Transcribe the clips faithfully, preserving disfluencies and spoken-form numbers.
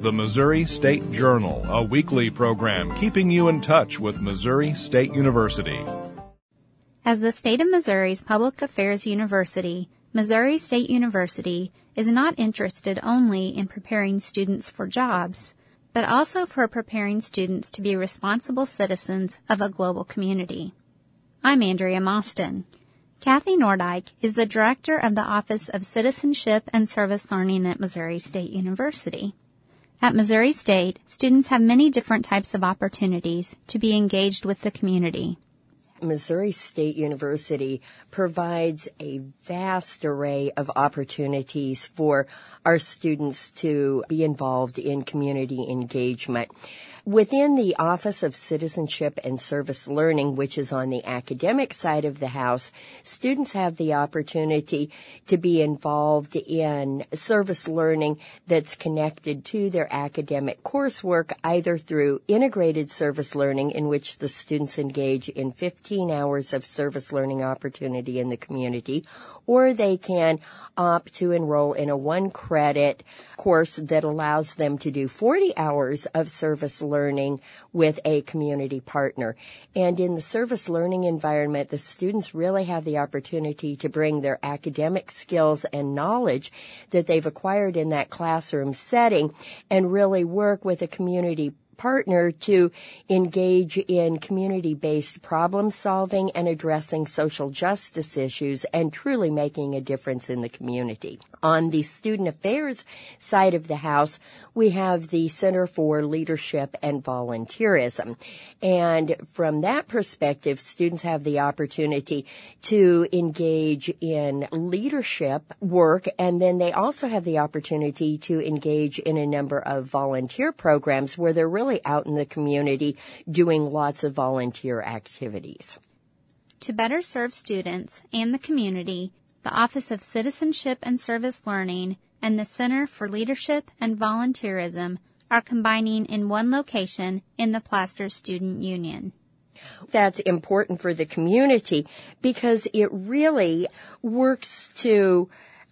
the Missouri State Journal, a weekly program keeping you in touch with Missouri State University. As the state of Missouri's public affairs university, Missouri State University is not interested only in preparing students for jobs, but also for preparing students to be responsible citizens of a global community. I'm Andrea Mostyn. Kathy Nordyke is the director of the Office of Citizenship and Service Learning at Missouri State University. At Missouri State, students have many different types of opportunities to be engaged with the community. Missouri State University provides a vast array of opportunities for our students to be involved in community engagement. Within the Office of Citizenship and Service Learning, which is on the academic side of the house, students have the opportunity to be involved in service learning that's connected to their academic coursework, either through integrated service learning, in which the students engage in fifteen hours of service learning opportunity in the community, or they can opt to enroll in a one-credit course that allows them to do forty hours of service learning with a community partner. And in the service learning environment, the students really have the opportunity to bring their academic skills and knowledge that they've acquired in that classroom setting and really work with a community partner to engage in community-based problem solving and addressing social justice issues and truly making a difference in the community. On the student affairs side of the house, we have the Center for Leadership and Volunteerism. And from that perspective, students have the opportunity to engage in leadership work, and then they also have the opportunity to engage in a number of volunteer programs where they're really out in the community doing lots of volunteer activities. To better serve students and the community, the Office of Citizenship and Service Learning and the Center for Leadership and Volunteerism are combining in one location in the Plaster Student Union. That's important for the community because it really works to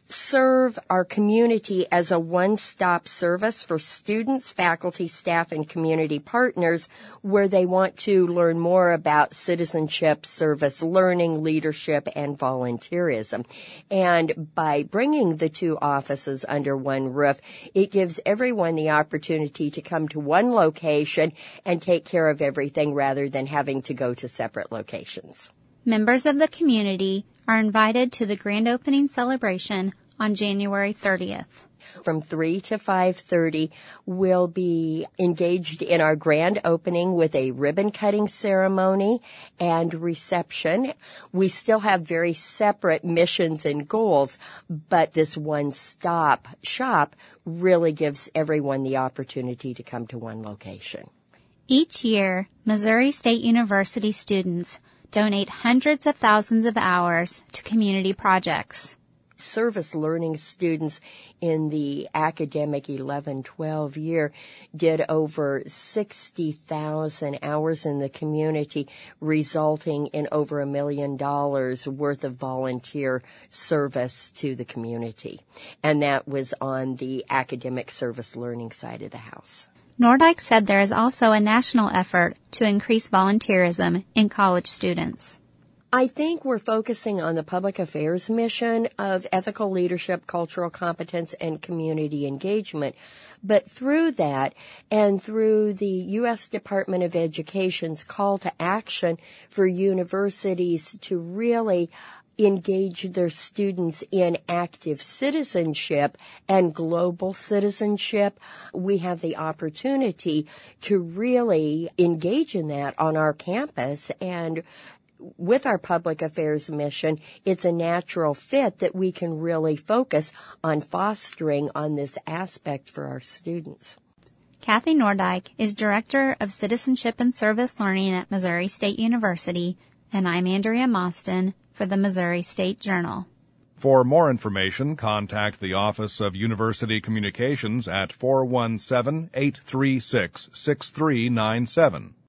serve our community as a one-stop service for students, faculty, staff, and community partners where they want to learn more about citizenship, service learning, leadership, and volunteerism. And by bringing the two offices under one roof, it gives everyone the opportunity to come to one location and take care of everything rather than having to go to separate locations. Members of the community are invited to the grand opening celebration on January thirtieth. From three to five thirty, we'll be engaged in our grand opening with a ribbon-cutting ceremony and reception. We still have very separate missions and goals, but this one-stop shop really gives everyone the opportunity to come to one location. Each year, Missouri State University students donate hundreds of thousands of hours to community projects. Service learning students in the academic eleven twelve year did over sixty thousand hours in the community, resulting in over a million dollars worth of volunteer service to the community. And that was on the academic service learning side of the house. Nordyke said there is also a national effort to increase volunteerism in college students. I think we're focusing on the public affairs mission of ethical leadership, cultural competence, and community engagement. But through that and through the U S Department of Education's call to action for universities to really engage their students in active citizenship and global citizenship, we have the opportunity to really engage in that on our campus. And with our public affairs mission, it's a natural fit that we can really focus on fostering on this aspect for our students. Kathy Nordyke is Director of Citizenship and Service Learning at Missouri State University, and I'm Andrea Mostyn for the Missouri State Journal. For more information, contact the Office of University Communications at four one seven, eight three six, six three nine seven.